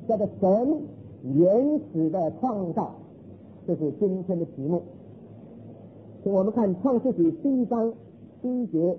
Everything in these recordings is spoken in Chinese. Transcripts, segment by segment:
叫做神原始的创造，这是今天的题目。请我们看创世纪第1章第1节。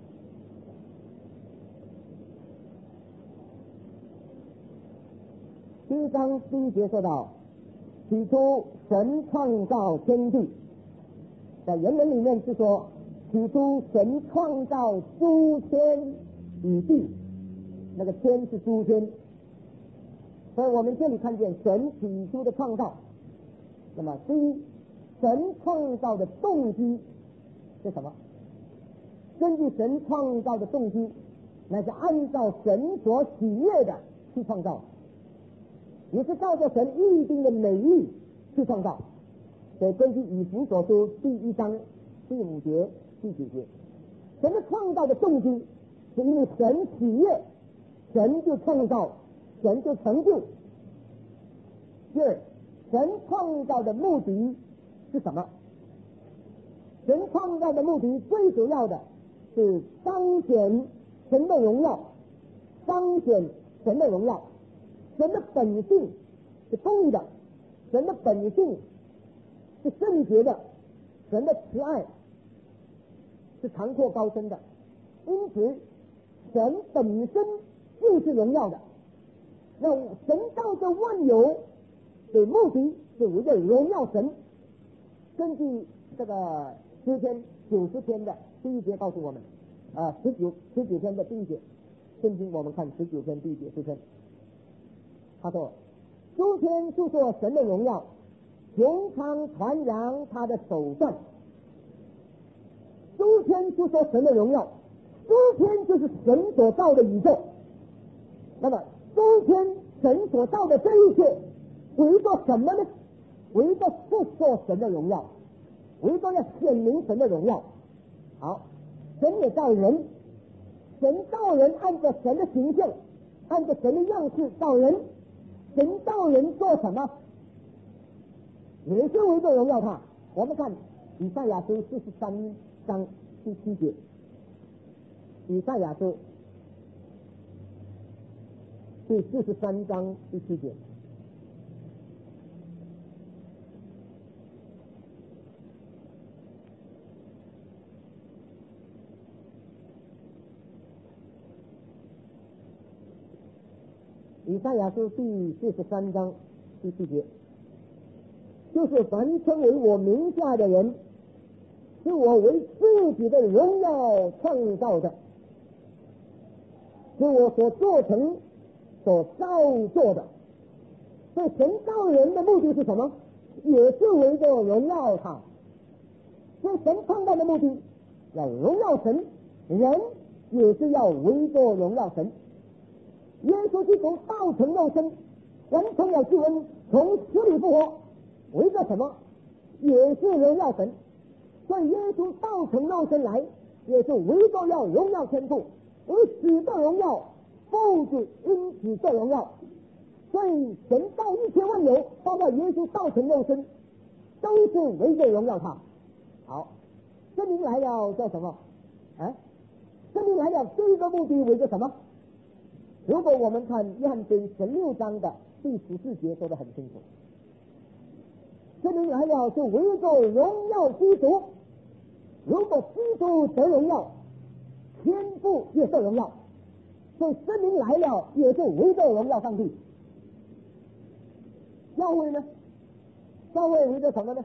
第1章第1节说到，起初神创造天地，在原文里面是说，起初神创造诸天与地，那个天是诸天，所以我们这里看见神起初的创造。那么第一，神创造的动机是什么？根据神创造的动机，那是按照神所喜悦的去创造，也是照着神预定的美意去创造。所以根据以弗所书第1章第5节第9节，神的创造的动机是因为神喜悦，神就创造，神就成就。第二，神创造的目的是什么？神创造的目的最主要的是彰显神的荣耀，彰显神的荣耀。神的本性是公义的，神的本性是圣洁的，神的慈爱是长阔高深的，因此神本身就是荣耀的。那神造这万有的目的是为了荣耀神。根据这个诗篇90篇的第1节告诉我们，19篇的第1节，圣经我们看19篇第1节诗篇，他说：诸天述说神的荣耀，穹苍传扬他的手段。诸天述说神的荣耀，诸天就是神所造的宇宙。那么诸天神所造的这一切为着什么呢？为着述说神的荣耀，为着要显明神的荣耀。好，神也造人，神造人按照神的形象，按照神的样式造人。神造人做什么？也是为着荣耀他。我们看以赛亚书43章第7节，以赛亚书第43章第7节。以赛亚书第43章第7节，就是凡称为我名下的人，是我为自己的荣耀创造的，是我所做成所造作的。所以神造人的目的是什么？也是为着荣耀他。所以神创造的目的要荣耀神，人也是要为着荣耀神。耶稣基督道成肉身，完成了救恩，从死里复活，为着什么？也是荣耀神。所以耶稣道成肉身来，也是为着要荣耀天父，为子的荣耀，父子因子的荣耀。所以神造一切万有，包括耶稣道成肉身，都是为着荣耀他。好，圣灵来了叫什么？圣灵来了这个目的为着什么？如果我们看约翰福音16章的第14节说得很清楚，圣灵来了是为着荣耀基督。如果基督得荣耀，天父也受荣耀，所以圣灵来了也是为着荣耀上帝。教会呢？教会为着什么呢？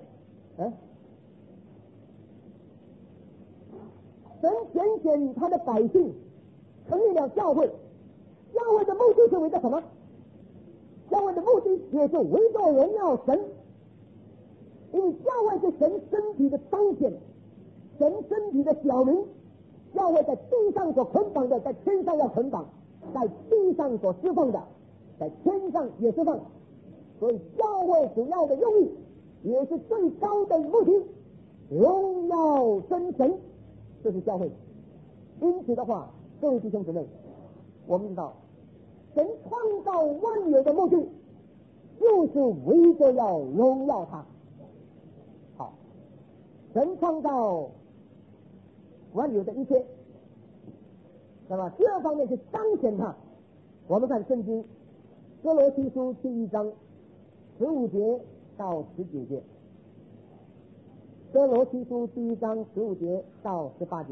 神拣选他的百姓，成立了教会。教会的目的是为着什么？教会的目的也是为着荣耀神。因为教会是神身体的彰显，神身体的表明。教会在地上所捆绑的，在天上要捆绑；在地上所释放的，在天上也释放。所以教会主要的用意，也是最高的目的，荣耀真神，这是教会。因此的话，各位弟兄姊妹，我们知道神创造万有的目的，就是为着要荣耀他。好，神创造万有的一切，那么第二方面是彰显他。我们看圣经哥罗西书第1章15节到19节，哥罗西书第1章15节到18节。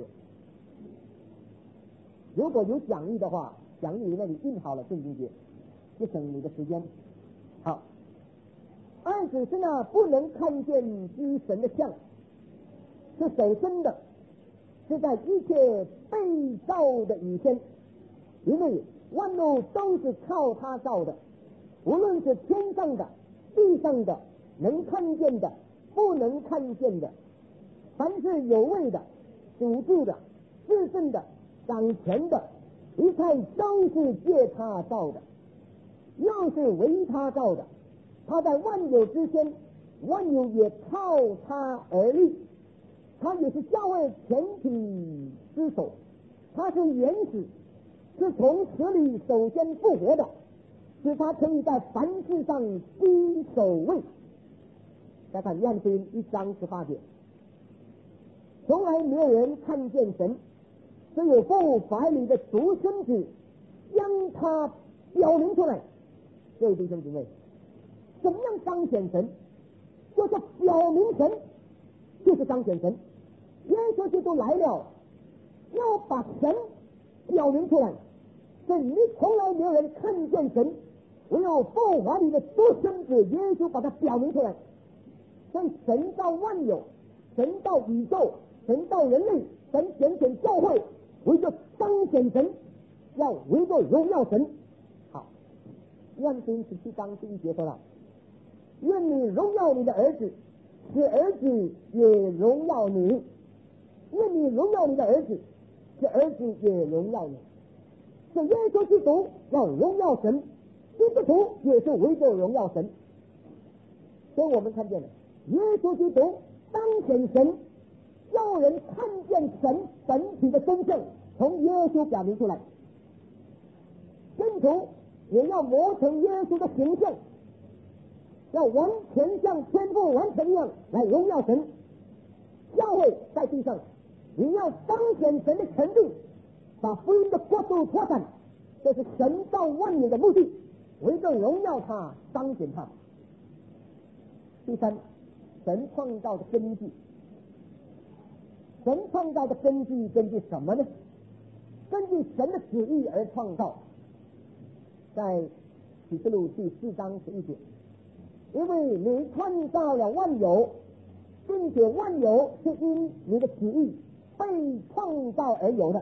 如果有讲义的话，讲义里面你印好了圣经节，就省你的时间。好，暗指是那不能看见之神的像，是手生的，是在一切被造的以前，因为万物都是靠他造的，无论是天上的、地上的，能看见的、不能看见的，凡是有位的、主治的、至圣的、掌权的，一切都是借他造的，又是为他造的。他在万有之先，万有也靠他而立，他也是教会全体之首，他是原始，是从死里首先复活的，使他可以在凡事上居首位。再看约翰福音1章18节，从来没有人看见神，只有父怀里的独生子将他表明出来。各位弟兄姊妹，怎么样彰显神？就是表明神，就是彰显神。耶稣基督来了，要把神表明出来。所以你从来没有人看见神，唯有父怀里的独生子耶稣把它表明出来。所以神造万有，神造宇宙，神造人类，神选教会，为着彰显神，要为着荣耀神。好，约翰福音17章第1节说了，愿你荣耀你的儿子，使儿子也荣耀你。愿你荣耀你的儿子，使儿子也荣耀你。是耶稣基督要荣耀神，基督徒也是为着荣耀神。所以我们看见了耶稣基督彰显神，叫人看见神本体的真正，从耶稣表明出来。信徒也要磨成耶稣的形象，要完全像天父完全一样来荣耀神。教会在地上也要彰显神的权柄，把福音的国度扩展，这是神造万有的目的，为着荣耀他，彰显他。第三，神创造的根基。神创造的根基根据什么呢？根据神的旨意而创造。在启示录第4章11节，因为你创造了万有，并且万有是因你的旨意被创造而有的。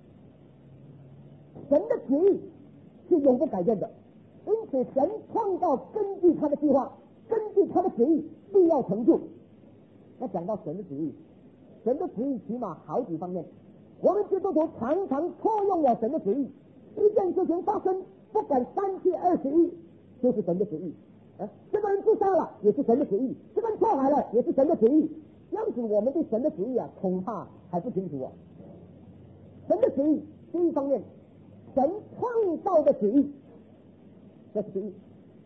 神的旨意是永不改变的，因此神创造根据他的计划，根据他的旨意必要成就。那讲到神的旨意，神的旨意起码好几方面，我们基督徒常常错用了神的旨意，一件事情发生，不管3七21，就是神的旨意。这个人自杀了，也是神的旨意；这个人错海了，也是神的旨意。这样子，我们对神的旨意恐怕还不清楚。神的旨意，第一方面，神创造的旨意，这是第一。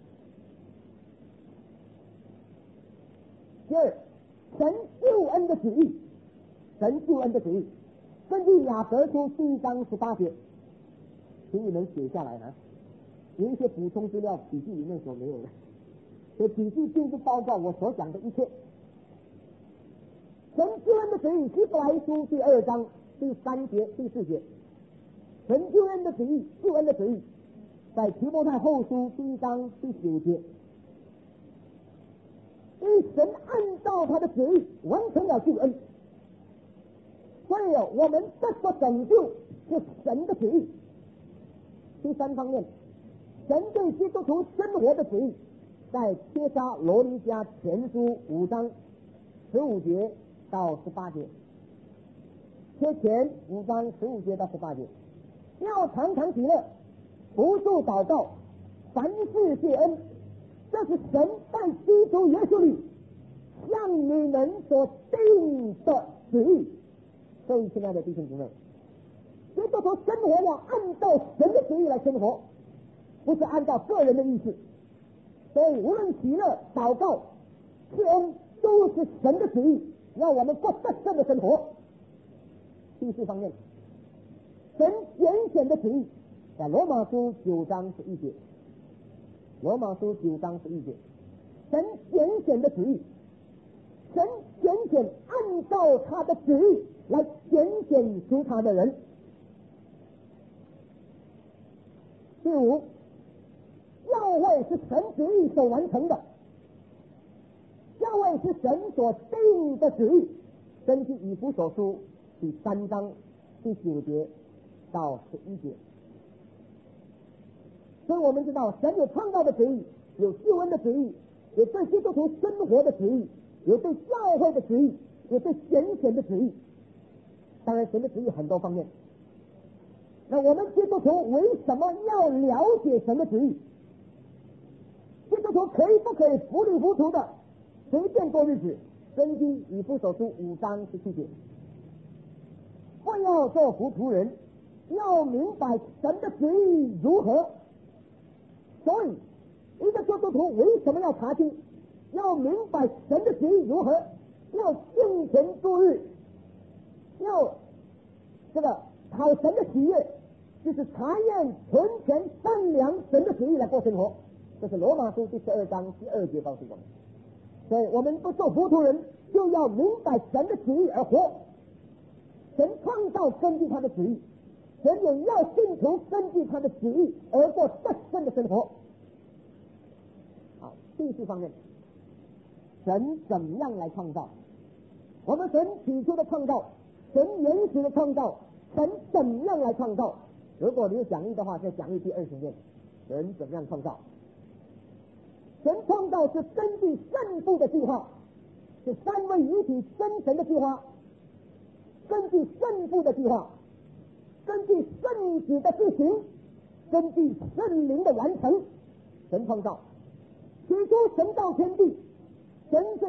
第二，神救恩的旨意，神救恩的旨意，根据雅各书第1章18节，请你们写下来有一些补充资料，笔记里面所没有的。所以笔记并不包括我所讲的一切。神救恩的旨意，希伯来书第2章第3节、第4节。神救恩的旨意，救恩的旨意，在提摩太后书第1章第9节。因为神按照他的旨意完成了救恩，所以我们得到拯救是神的旨意。第三方面，神对基督徒生活的旨意，在帖撒罗尼迦前书5章15节到18节，帖前5章15节到18节，要常常喜乐，不住祷告，凡事谢恩，这是神在基督耶稣里向你们所定的旨意。各位亲爱的弟兄姊妹，基督徒生活要按照神的旨意来生活，不是按照个人的意思。所以无论喜乐、祷告、谢恩，都是神的旨意，让我们过得胜的生活。第四方面，神拣选的旨意，在罗马书9章11节， 罗马书9章11节，神拣选的旨意，神拣选按照他的旨意来拣选出他的人。第五，教会是神旨意所完成的，教会是神所定的旨意，根据以弗所书第3章第9节到11节。所以我们知道，神有创造的旨意，有救恩的旨意，有对基督徒生活的旨意，有对教会的旨意，有对拣选的旨意。当然，神的旨意很多方面。那我们基督徒为什么要了解神的旨意？基督徒可以不可以糊里糊涂的随便过日子？根据以弗所书5章17节，不要做糊涂人，要明白神的旨意如何。所以，一个基督徒为什么要查经？要明白神的旨意如何，要敬虔度日，要讨神的喜悦，就是查验纯全善良神的旨意来过生活。这是罗马书第12章第2节告诉我们。所以我们不做糊涂人，就要明白神的旨意而活。神创造根据他的旨意，神也要信徒根据他的旨意而过得胜的生活。好，第四方面，神怎么样来创造？我们神起初的创造，神原始的创造，神怎么样来创造？如果你有讲义的话，再讲义第20页，神怎么样创造？神创造是根据圣父的计划，是三位一体真神的计划，根据圣父的计划，根据圣子的施行，根据圣灵的完成，神创造。起初神造天地，神是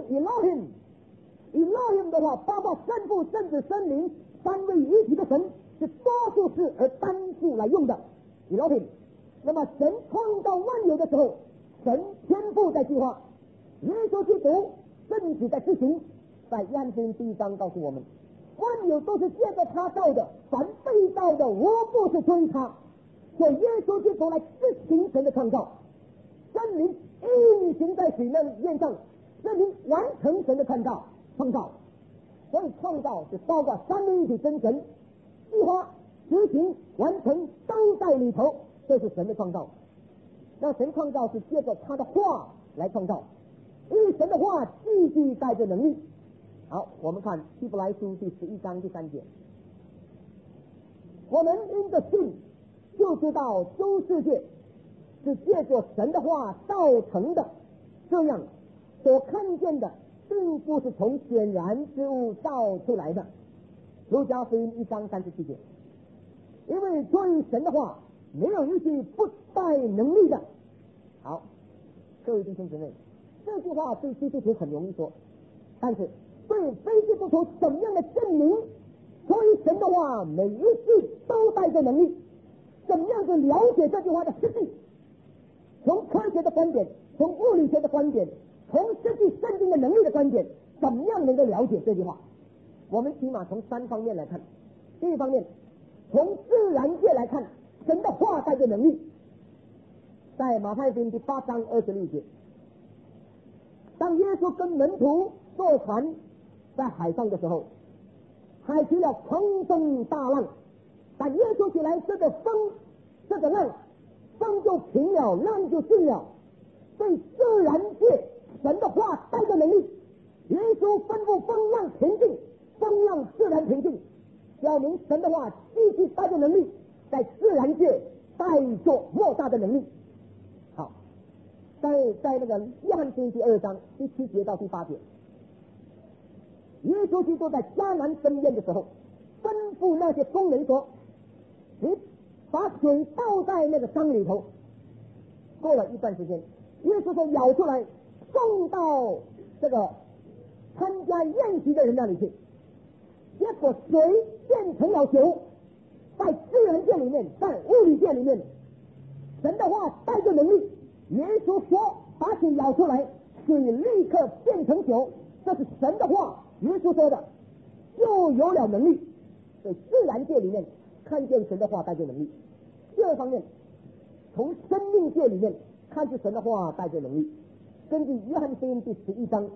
Elohim 的话，包括圣父、圣子、圣灵三位一体的神，是多数事而单数来用的 Elohim。那么神创造万有的时候，神天父在计划，耶稣基督圣子在施行。在约翰福音第1章告诉我们，万有都是借着他造的，凡被造的无不是出于他。所以耶稣基督来施行神的创造，圣灵运行在水面上，圣灵完成神的创造。所以创造是包括三位一体真神，计划、执行、完成都在里头，这是神的创造。那神创造是借着他的话来创造，因为神的话句句带着能力。好，我们看希伯来书第11章第3节，我们因着信就知道诸世界是借着神的话造成的，这样所看见的并不是从显然之物造出来的。路加福音1章37节，因为对神的话没有一句不带能力的。好，各位弟兄姊妹，这句话对基督徒很容易说，但是对非基督徒怎么样的证明？所以神的话每一句都带着能力，怎么样去了解这句话的实际？从科学的观点，从物理学的观点，从实际圣经的能力的观点，怎么样能够了解这句话？我们起码从3方面来看。第一方面，从自然界来看，神的话带着能力。在马太福音第8章26节，当耶稣跟门徒坐船在海上的时候，海起了狂风大浪，但耶稣起来，这个风，这个浪，风就停了，浪就静了。对自然界神的话带着能力，耶稣吩咐风浪平静，风浪自然平静，表明神的话继续带着能力，在自然界带着莫大的能力。好，在那个约翰福音第2章第7节到第8节，耶稣基督在迦南登宴的时候，吩咐那些工人说：“你把水倒在那个缸里头。”过了一段时间，耶稣说舀出来，送到这个参加宴席的人那里去。结果水变成了酒。在自然界里面，在物理界里面，神的话带着能力。耶稣说把水舀出来，水立刻变成酒，这是神的话，耶稣说的，就有了能力。所以自然界里面看见神的话带着能力。第二方面，从生命界里面他是神的话带着能力。根据约翰福音第11章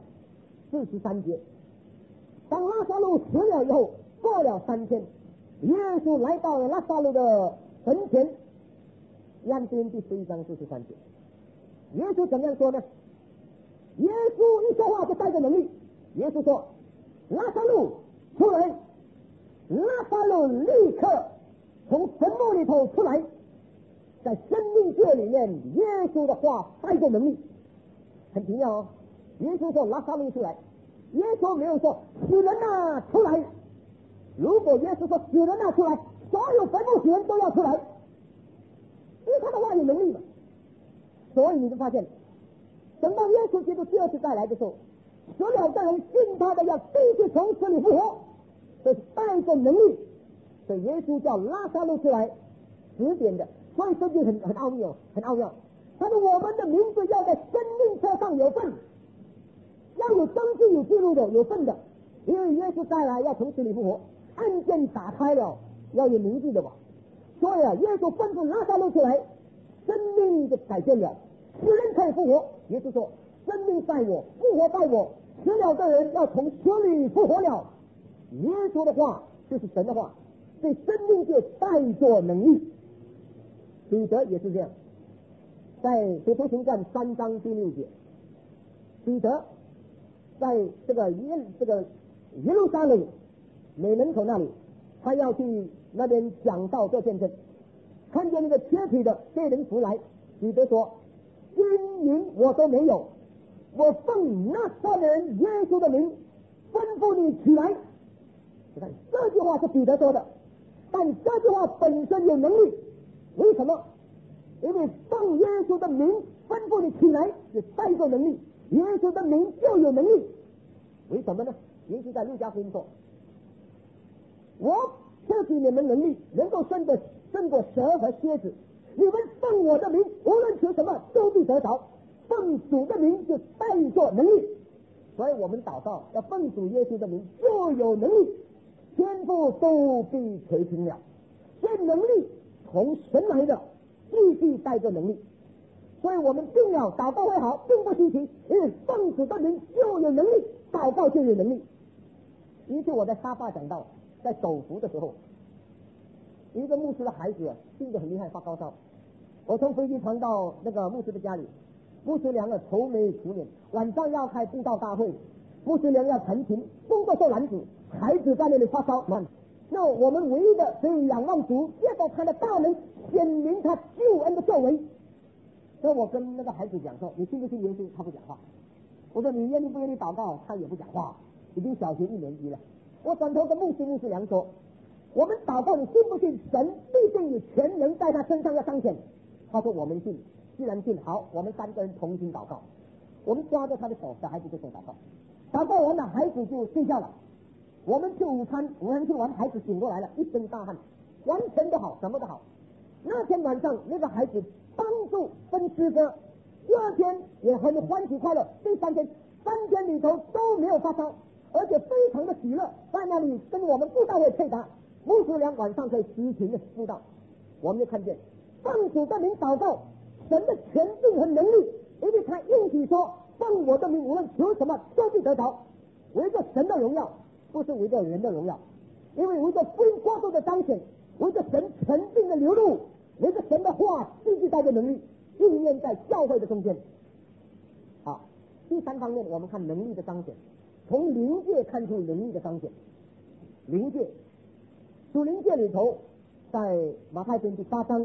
43节，当拉撒路死了以后，过了3天，耶稣来到了拉撒路的坟前。约翰福音第11章43节，耶稣怎样说呢？耶稣一说话就带着能力。耶稣说：“拉撒路出来！”拉撒路立刻从坟墓里头出来。在生命界里面，耶稣的话带着能力，很奇妙哦。耶稣说：“拉撒路出来。”耶稣没有说“死人啊出来”。如果耶稣说“死人啊出来”，所有坟墓死人都要出来，因为他的话有能力嘛。所以你就发现，等到耶稣基督第二次再来的时候，死了的人信他的要必须从死里复活，这是带着能力。所以耶稣叫拉撒路出来，指点的。所以圣经很奥妙，很奥妙。他说我们的名字要在生命册上有份，要有登记、有记录的、有份的。因为耶稣再来要从死里复活，案件打开了，要有名字的吧。所以耶稣吩咐拉撒路出来，生命就改变了，死人可以复活。耶稣说：“生命在我，复活在我，死了的人要从死里复活了。”耶稣的话就是神的话，对生命就带着能力。彼得也是这样，在《使徒行传》3章第6节，彼得在这个耶路撒冷美门口那里，他要去那边讲道做见证，看见那个瘸腿的被人扶来，彼得说：“金银我都没有，我奉拿撒勒人耶稣的名吩咐你起来。”你看这句话是彼得说的，但这句话本身有能力。为什么？因为奉耶稣的名吩咐你起来，是带着能力。耶稣的名就有能力。为什么呢？耶稣在路加福音说：“我赐给你们能力，能够胜过蛇和蝎子。你们奉我的名，无论求什么，都必得着。奉主的名就带着能力。”所以我们祷告要奉主耶稣的名，就有能力，天父都必垂听了。这能力从神来的，继续带着能力。所以我们定了祷告会好，并不稀奇，因为奉主的名就有能力，祷告就有能力。一次我在沙发讲到，在斗服的时候，一个牧师的孩子病得很厉害，发高烧。我从飞机传到那个牧师的家里，牧师娘愁眉苦脸，晚上要开布道大会，牧师娘要弹琴，工作受拦阻，孩子在那里发烧。那我们唯一的只有仰望主，借着他的大能显明他救恩的作为。所以我跟那个孩子讲说：“你信不信耶稣？”他不讲话。我说：“你愿意不愿意祷告？”他也不讲话。已经小学1年级了。我转头跟牧师娘说：“我们祷告，你信不信神必定有全能在他身上要彰显？”他说：“我们信。”既然信，好，我们3个人同心祷告。我们抓着他的手，小孩子就做祷告。祷告完了，孩子就睡觉了。我们吃午餐吃完，孩子醒过来了，一身大汗，完全都好，什么都好。那天晚上，那个孩子帮助分诗歌，第2天也很欢喜快乐，第3天3天里头都没有发烧，而且非常的喜乐，在那里跟我们布道会配搭。牧师娘晚上可以激情的布道，我们就看见奉主的名祷告，神的权柄和能力，因为他应许说：“奉我的名，无论求什么都必得着。”为着神的荣耀，不是为着人的荣耀，因为为着福音国度的彰显，为着神权柄的流露，为着神的话必须带着能力应验在教会的中间。好，第3方面，我们看能力的彰显，从灵界看出能力的彰显。灵界，属灵界里头，在马太福音第8章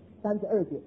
32节，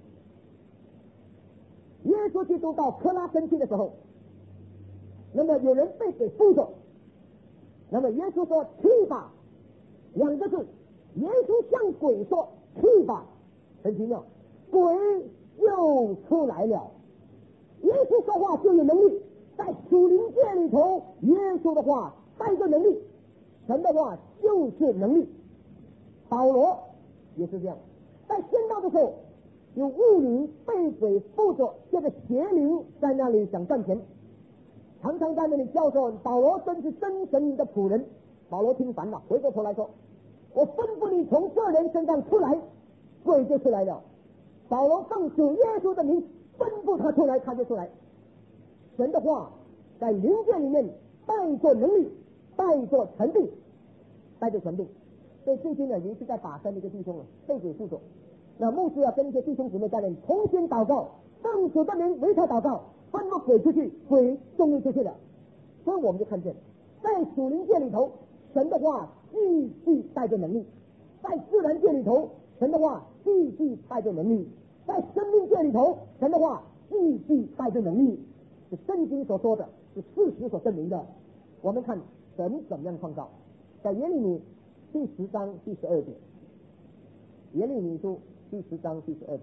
耶稣基督到科拉森去的时候，那么有人被鬼附着，那么耶稣说：“去吧！”2个字，耶稣向鬼说：“去吧！”很奇妙，鬼又出来了。耶稣说话就有能力，在属灵界里头，耶稣的话带着能力，神的话就是能力。保罗也是这样，在宣道的时候，有妇女被鬼附着，这个邪灵在那里想赚钱，常常在那里叫说：“保罗真是真神的仆人。”保罗听烦了，回过头来说：“我吩咐你从这人身上出来。”鬼就出来了。保罗奉主耶稣的名吩咐他出来，他就出来。神的话在灵界里面带着能力，带着权柄，带着权柄。所以最近呢，有一次在法山的一个弟兄被鬼附着，那牧师要跟一些弟兄姊妹在那里同心祷告，当主的名为他祷告，吩咐鬼出去，鬼终于出去了。所以我们就看见，在属灵界里头，神的话继续带着能力；在自然界里头，神的话继续带着能力；在生命界里头，神的话继续带着能力。是圣经所说的，是事实所证明的。我们看神怎么样创造，在耶利米第10章第12节，耶利米书第10章第12节，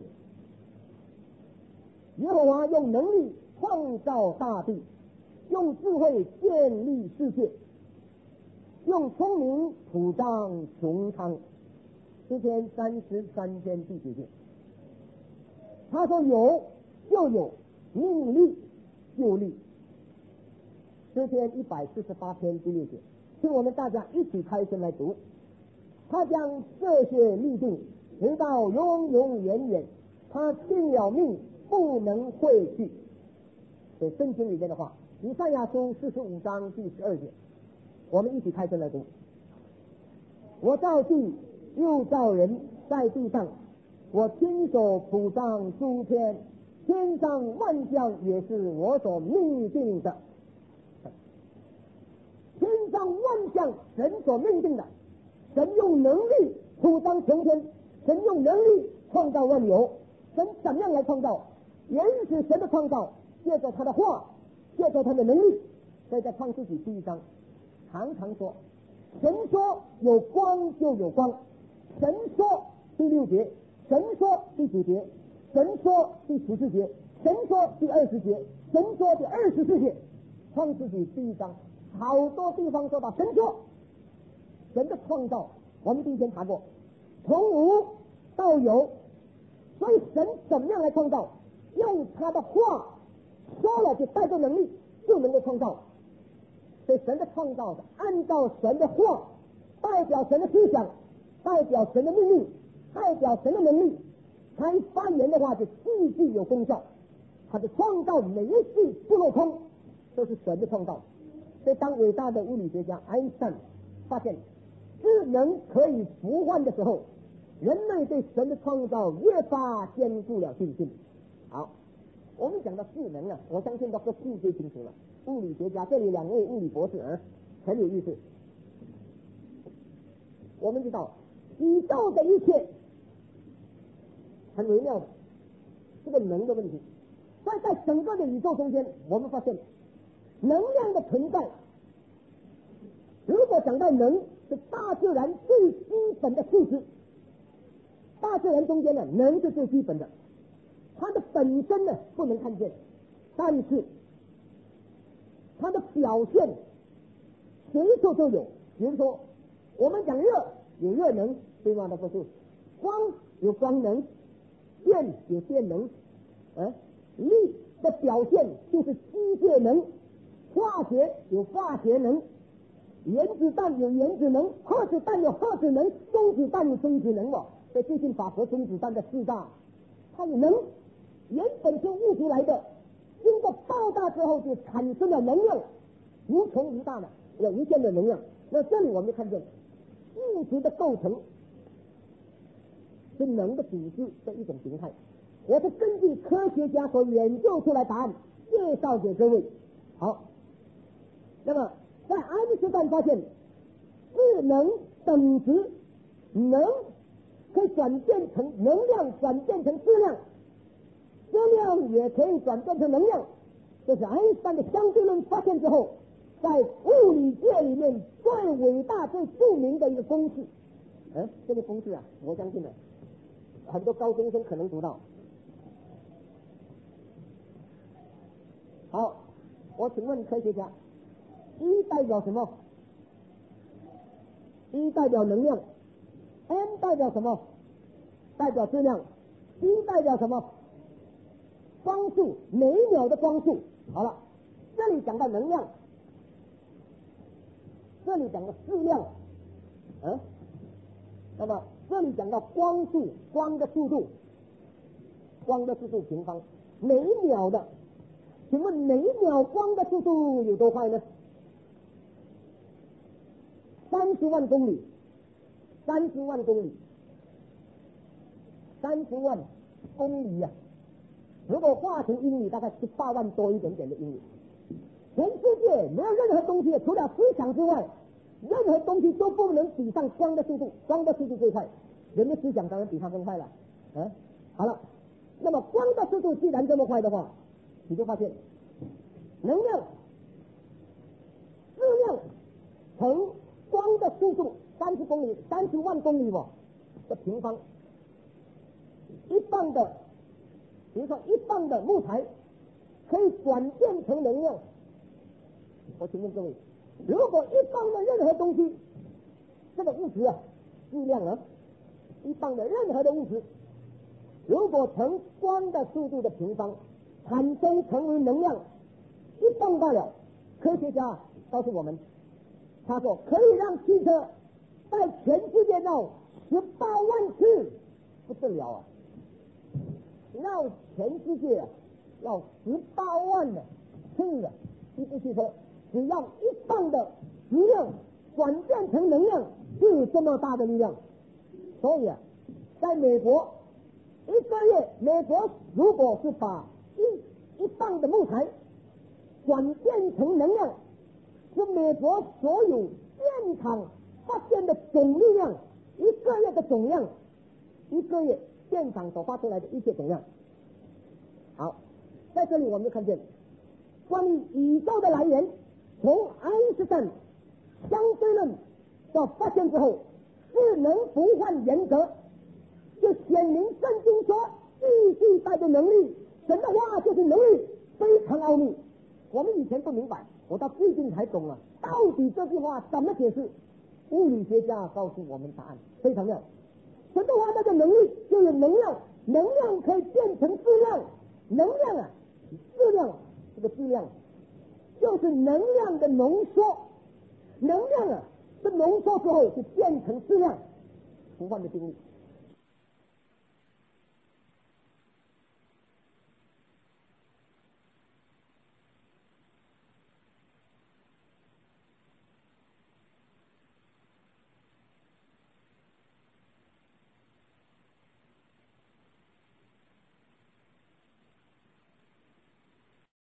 耶和华用能力创造大地，用智慧建立世界，用聪明铺张穹苍。诗篇33篇第9节，他说有就有，命立就立。诗篇148篇第6节，请我们大家一起开声来读。他将这些立定，直到永永远远，他定了命，不能废去。这圣经里面的话，以赛亚书45章第12节，我们一起开声来读。我造地又造人，在地上，我亲手铺上诸天，天上万象也是我所命定的。天上万象神所命定的，神用能力铺张穹天，神用能力创造万有。神怎样来创造？原始神的创造，借着他的话，借着他的能力。所以在创世纪第1章常常说，神说有光就有光，神说第6节，神说第9节，神说第14节，神说第20节，神说第24节。创世纪第1章好多地方说到神说，神的创造我们第一天谈过，从无到有。所以神怎么样来创造？用他的话说了，就带着能力就能够创造。所以神的创造是按照神的话，代表神的思想，代表神的命令，代表神的能力，才发言的话就句句有功效。他的创造每一句不落空，都是神的创造。所以当伟大的物理学家爱因斯坦发现智能可以互换的时候，人类对神的创造越发坚固了信心。好，我们讲到智能啊，我相信都是世界清楚了。物理学家这里2位物理博士很有意思。我们知道宇宙的一切很微妙的，这个能的问题。所以在整个的宇宙中间，我们发现能量的存在。如果讲到能，是大自然最基本的素质。大自然中间呢，能是最基本的，它的本身呢不能看见，但是它的表现随处都有。比如说我们讲热有热能，对吗？那不是光有光能，电有电能，力的表现就是机械能，化学有化学能，原子弹有原子能，核子弹有核子能，中子弹有中子能。所以最近法国中子弹的4大，它有能，原本是物质来的，经过爆炸之后就产生了能量，无穷无大的有无限的能量。那这里我们就看见物质的构成是能的组织的一种形态。我是根据科学家所研究出来答案介绍给各位。好，那么在爱因斯坦发现智能等值能可以转变成能量，转变成质量，质量也可以转变成能量。这是爱因斯坦的相对论发现之后，在物理界里面最伟大最著名的一个公式。这个公式啊，我相信呢很多高中生可能读到。好，我请问科学家，E 代表什么？ E 代表能量， M 代表什么？代表质量。 C 代表什么？光速，每秒的光速。好了，这里讲到能量，这里讲到质量，那么这里讲到光速，光的速度，光的速度平方。 每一秒的，请问每一秒光的速度有多快呢？30万公里，30万公里，30万公里呀、如果化成英里，大概18万多一点点的英里。全世界没有任何东西，除了思想之外，任何东西都不能比上光的速度，光的速度最快，人的思想当然比它更快了。好了，那么光的速度既然这么快的话，你就发现能量质量乘光的速度30万公里的平方，一磅的，比如说一磅的木材可以转变成能量。我请问各位，如果一磅的任何东西，这个物质啊，质量啊，一磅的任何的物质，如果乘光的速度的平方产生成为能量1磅罢了，科学家告诉我们，他说可以让汽车在全世界绕18万次，不得了啊！绕全世界啊，要18万的次的一部汽车，只要1磅的质量转变成能量，就有这么大的力量。所以啊，在美国一个月，美国如果是把一磅的木材转变成能量，是美国所有电厂发电的总力量，一个月的总量，一个月电厂所发出来的一切总量。好，在这里我们就看见关于宇宙的来源，从爱因斯坦相对论到发现之后，智能不换原则就显明圣经说地地带的能力，神的话就是能力，非常奥秘。我们以前不明白，我到最近才懂了，到底这句话怎么解释？物理学家告诉我们答案，非常妙。神的话那个能力就有能量，能量可以变成质量，能量啊，质量，这个质量就是能量的浓缩，能量啊，这浓缩之后就变成质量，不换的定律。